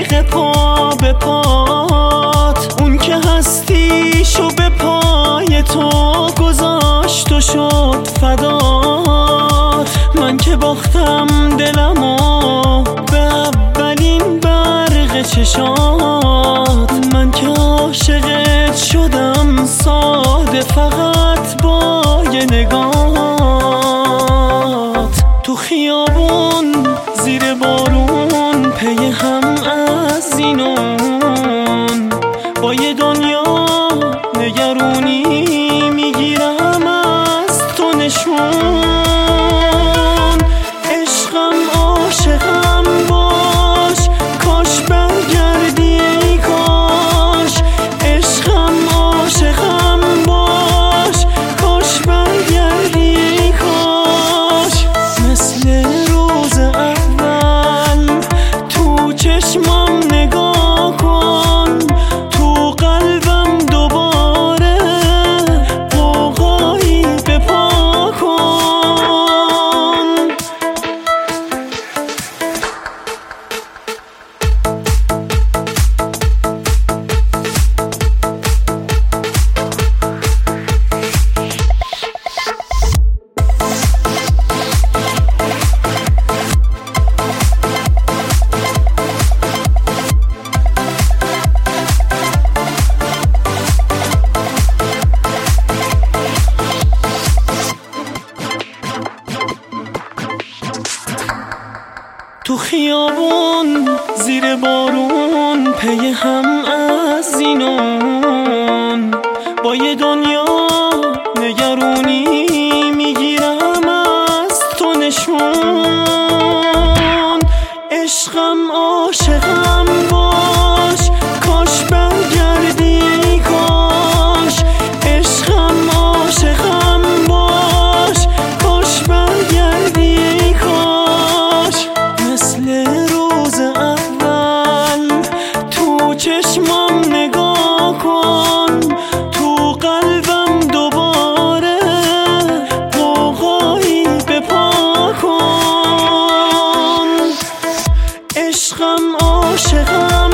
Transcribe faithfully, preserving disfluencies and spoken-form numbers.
دقیقه پا به پات، اون که هستیشو به پای تو گذاشت و شد فدات. من که باختم دلمو به اولین برق چشات، من که عاشقت شدم ساده فقط با یه نگات. تو خیابون زیر بارون پی هم از این اون، با یه دنیا نگرونی میگیرم از تو نشون. عشقم عاشقم باش، کاش برگردی ای کاش. عشقم عاشقم باش، کاش برگردی ای کاش. مثل روز اول تو چشمم نگاه کن، تو قلبم دوباره قوقایی بپا کن. تو خیابون زیر بارون پی هم از این اون، با یه دنیا نگرونی میگیرم از تو نشون. عشقم عاشقم باش، کاش برگردی ای کاش. عشقم عاشقم باش، کاش برگردی ای کاش. مثل روز اول تو چشمم نگاه کن، تو قلبم دوباره قوقایی بپا کن. عشقم عاشقم